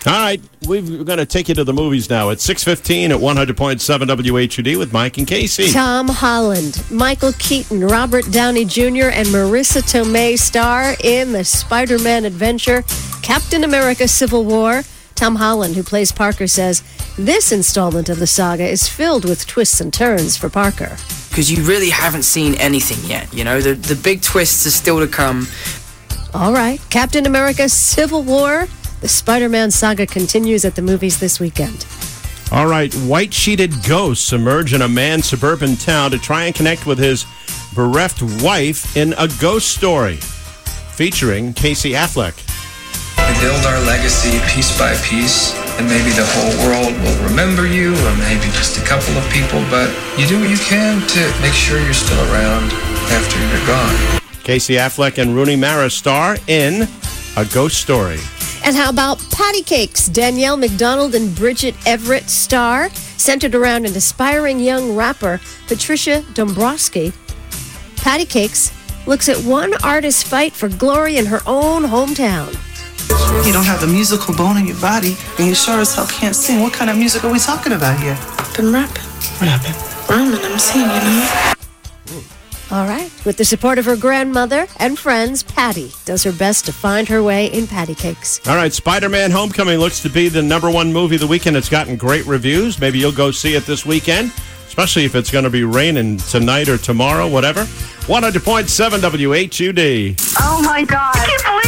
All right, we're going to take you to the movies now. It's 6:15 at 100.7 WHUD with Mike and Casey. Tom Holland, Michael Keaton, Robert Downey Jr., and Marissa Tomei star in the Spider-Man adventure, Captain America: Civil War. Tom Holland, who plays Parker, says this installment of the saga is filled with twists and turns for Parker. Because you really haven't seen anything yet, you know? The big twists are still to come. All right, Captain America: Civil War. The Spider-Man saga continues at the movies this weekend. All right, white-sheeted ghosts emerge in a man's suburban town to try and connect with his bereft wife in a ghost story, featuring Casey Affleck. We build our legacy piece by piece, and maybe the whole world will remember you, or maybe just a couple of people, but you do what you can to make sure you're still around after you're gone. Casey Affleck and Rooney Mara star in A Ghost Story. And how about Patty Cakes? Danielle McDonald and Bridget Everett star, centered around an aspiring young rapper, Patricia Dombrowski. Patty Cakes looks at one artist's fight for glory in her own hometown. You don't have the musical bone in your body, and you sure as hell can't sing. What kind of music are we talking about here? I've been rapping. Rhyming, I'm singing, you know? All right. With the support of her grandmother and friends, Patty does her best to find her way in Patty Cakes. All right, Spider-Man Homecoming looks to be the #1 movie of the weekend. It's gotten great reviews. Maybe you'll go see it this weekend, especially if it's going to be raining tonight or tomorrow, whatever. 100.7 WHUD. Oh, my God. I can't believe